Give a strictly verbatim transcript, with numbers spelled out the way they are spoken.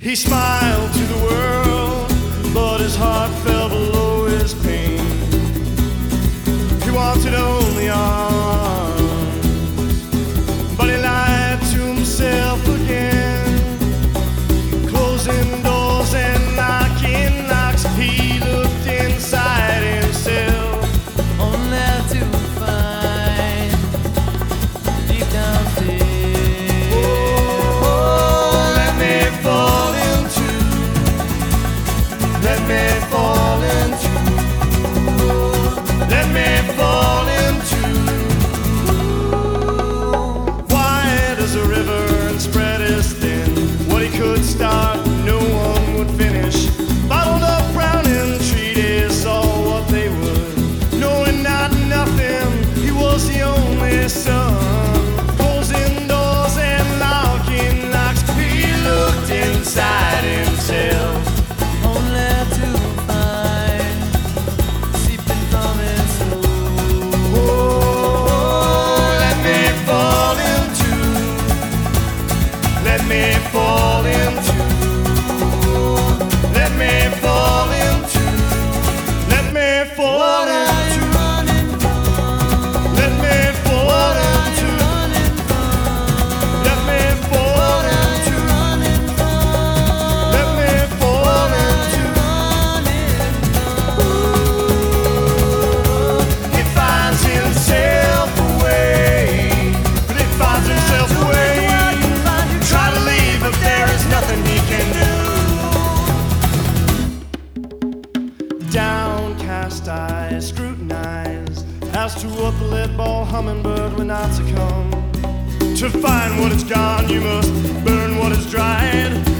He smiled to the world, but his heart fell below his pain. He wanted only arms, but he lied to himself again, closing doors and knocking knocks. He looked inside himself, only to find deep down fear. Oh, let me fall into, let me fall into, let me fall into. Wide as a river and spread as thin, what he could start, no one would finish. Bottled up Browning treaties, all what they would, knowing not nothing. He was the only son, closing doors and locking locks. He looked inside himself, Only to find seeping from his soul. oh, let me fall into, let me fall into, let me fall into, let me fall What are into, you running from? let me fall What are into, you running from? let me fall What are into, you running from? let me fall What are into. you running from? He finds himself away, but he finds himself away. Try to leave, but there is nothing he can do. Downcast eyes scrutinize as to what the lead-ball hummingbird will not succumb. To find what is gone, you must burn what is dried.